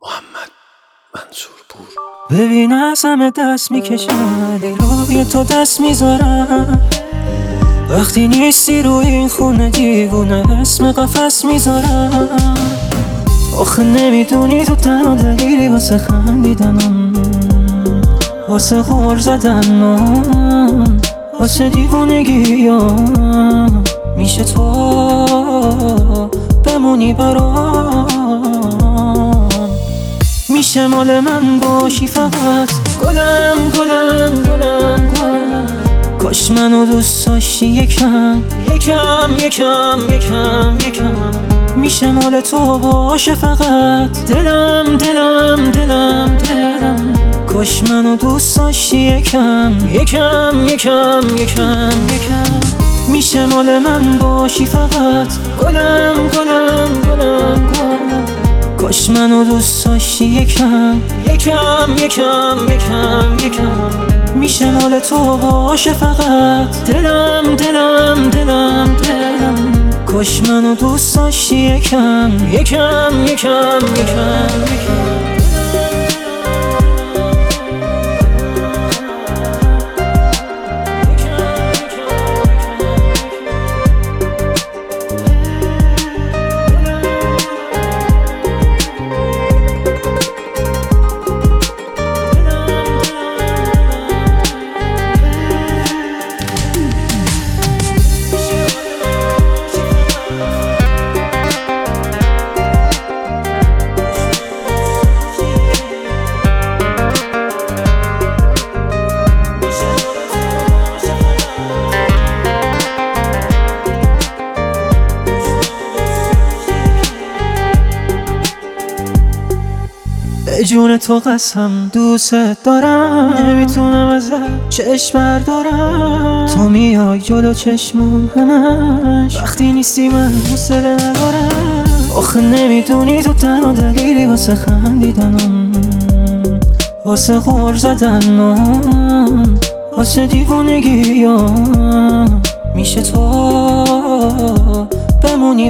محمد منصورپور. ببین از همه دست میکشم، روی تو دست میذارم. وقتی نیستی روی این خونه دیوونه اسم قفس میذارم. آخه نمیدونی تو تنها دلیلی واسه خندیدنم، واسه غر زدنم، واسه دیوونگیام. میشه تو بمونی برام، میشه مال من باشی فقط. گلم گلم گلم گلم، کاش منو دوست داشتی یکم یکم یکم یکم یکم. میشه مال تو باشه فقط. دلم دلم دلم دلم، کاش منو دوست داشتی یکم یکم یکم یکم یکم. میشه مال من باشی فقط. گلم گلم گلم گلم، کاش منو دوست داشتی یکم یکم یکم یکم یکم. میشه مال تو باشه فقط. دلم دلم دلم دلم، کاش منو دوست داشتی یکم یکم یکم یکم یکم. به جون تو قسم دوست دارم، نمیتونم ازت چشم بردارم. تو میای جلو چشمون همش، وقتی نیستی من حوصله ندارم. آخه نمیدونی تو تنها دلیلی واسه خندیدنم، واسه غر زدنم، واسه دیوونگیام. میشه تو بمونی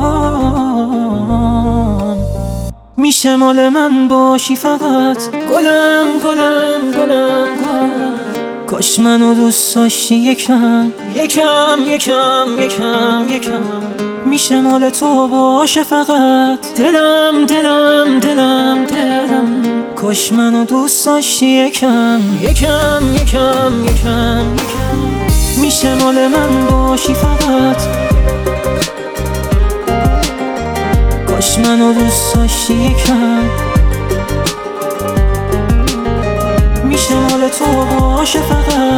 برام، میشه مال من باشی فقط. گلم گلم گلم گلم، کاش منو دوست داشتی یکم یکم یکم یکم یکم. میشه مال تو باشه فقط. دلم دلم دلم دلم، کاش منو دوست داشتی یکم یکم یکم یکم یکم. میشه مال من باشی فقط. کاش منو دوست داشتی یکم، میشه مال تو باشه فقط.